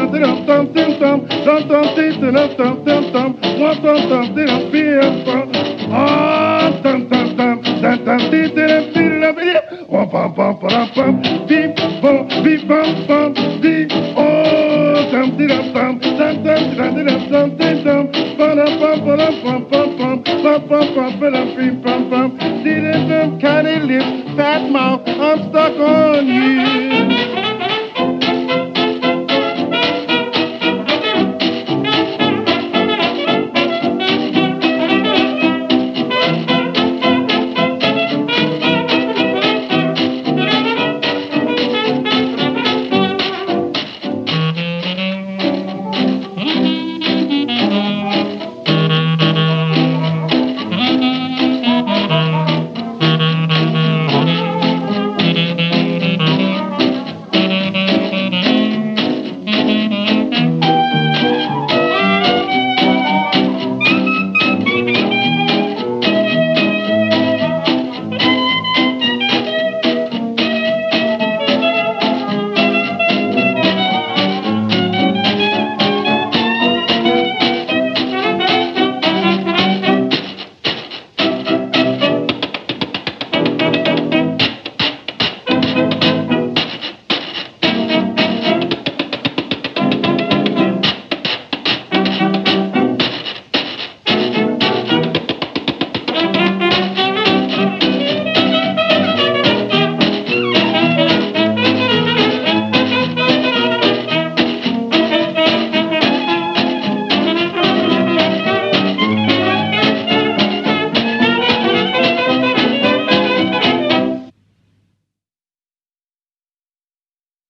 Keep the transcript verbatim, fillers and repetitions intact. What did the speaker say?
dum dum dum dum dum dum dum dum dum dum dum one dum dum dum feel fun. Ah dum dum dum dum dum dum dum dum one bum bum bum bum beep bum beep bum bum beep oh dum dum dum dum dum dum dum dum dum bum bum bum bum bum bum bum bum bum bum beep bum bum dum dum catty lips fat mouth I'm stuck on you.